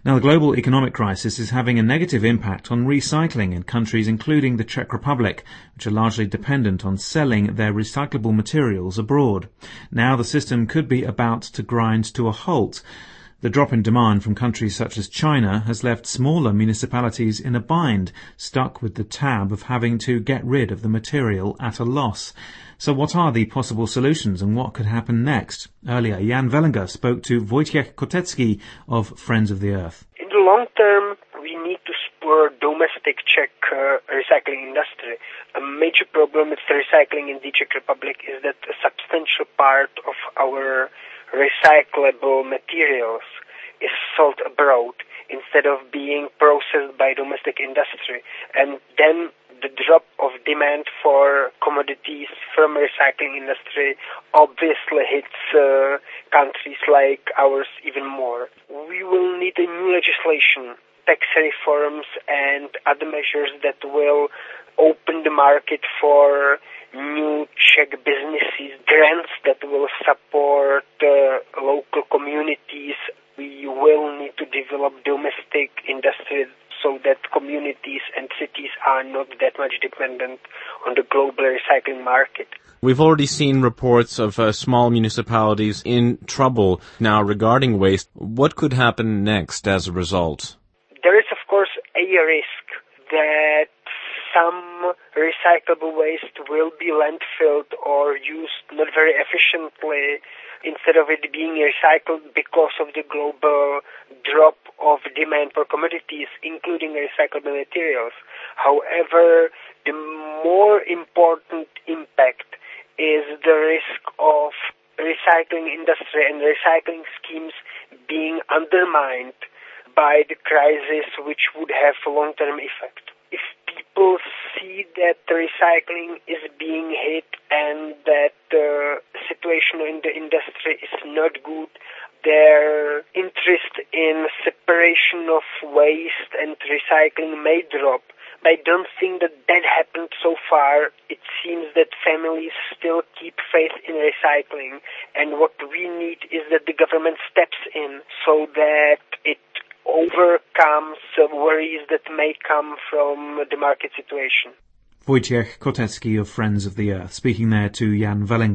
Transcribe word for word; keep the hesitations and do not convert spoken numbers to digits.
Now, the global economic crisis is having a negative impact on recycling in countries including the Czech Republic, which are largely dependent on selling their recyclable materials abroad. Now the system could be about to grind to a halt. The drop in demand from countries such as China has left smaller municipalities in a bind, stuck with the tab of having to get rid of the material at a loss. So what are the possible solutions and what could happen next? Earlier, Jan Vellinger spoke to Wojciech Kotecki of Friends of the Earth. In the long term, we need to support domestic Czech uh, recycling industry. A major problem with recycling in the Czech Republic is that a substantial part of our recyclable materials is sold abroad instead of being processed by domestic industry. And then the drop of demand for commodities from recycling industry obviously hits uh, countries like ours even more. We will need a new legislation, tax reforms and other measures that will open the market for new Czech businesses, grants that will support uh, local communities. We will need to develop domestic industry so that communities and cities are not that much dependent on the global recycling market. We've already seen reports of uh, small municipalities in trouble now regarding waste. What could happen next as a result? There is, of course, a risk that some recyclable waste will be landfilled or used not very efficiently instead of it being recycled because of the global drop of demand for commodities, including recyclable materials. However, the more important impact is the risk of recycling industry and recycling schemes being undermined by the crisis, which would have a long-term effect. If people see that the recycling is being hit and that the situation in the industry is not good, their interest in separation of waste and recycling may drop. But I don't think that that happened so far. It seems that families still keep faith in recycling, and what we need is that the government steps in so that it overcomes the worries that may come from the market situation. Wojciech Kotecki of Friends of the Earth, speaking there to Jan Vellinger.